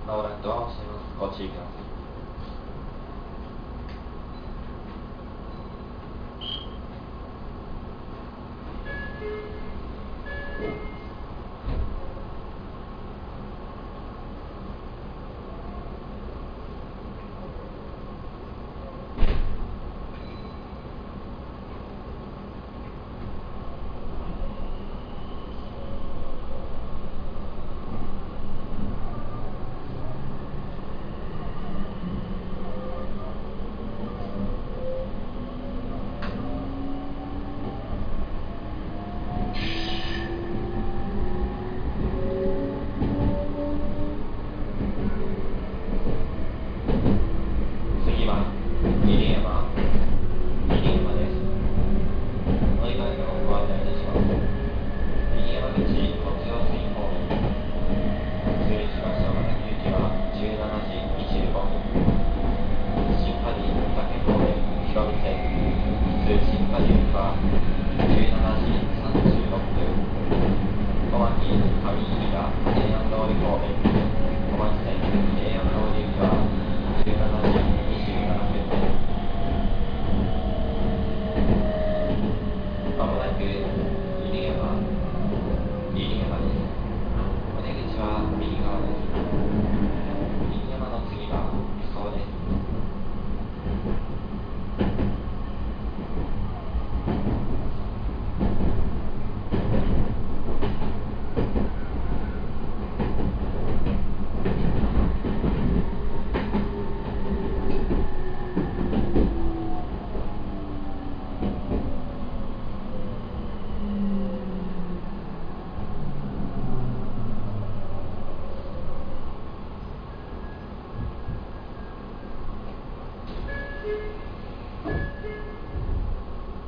まもなくドアを閉めます。ご注意ください。次は入山です。乗り換えをご案内いたします。入山口国用水方面、通知しました小田急行きは17時25分。新パリ大竹方面広見線、通信パリ行きは17時36分。小牧上飯田平安通り方面、小牧線平安通り行きは17時27分です。まもなく入山です。お出口は右側です。入山の次は輸送です。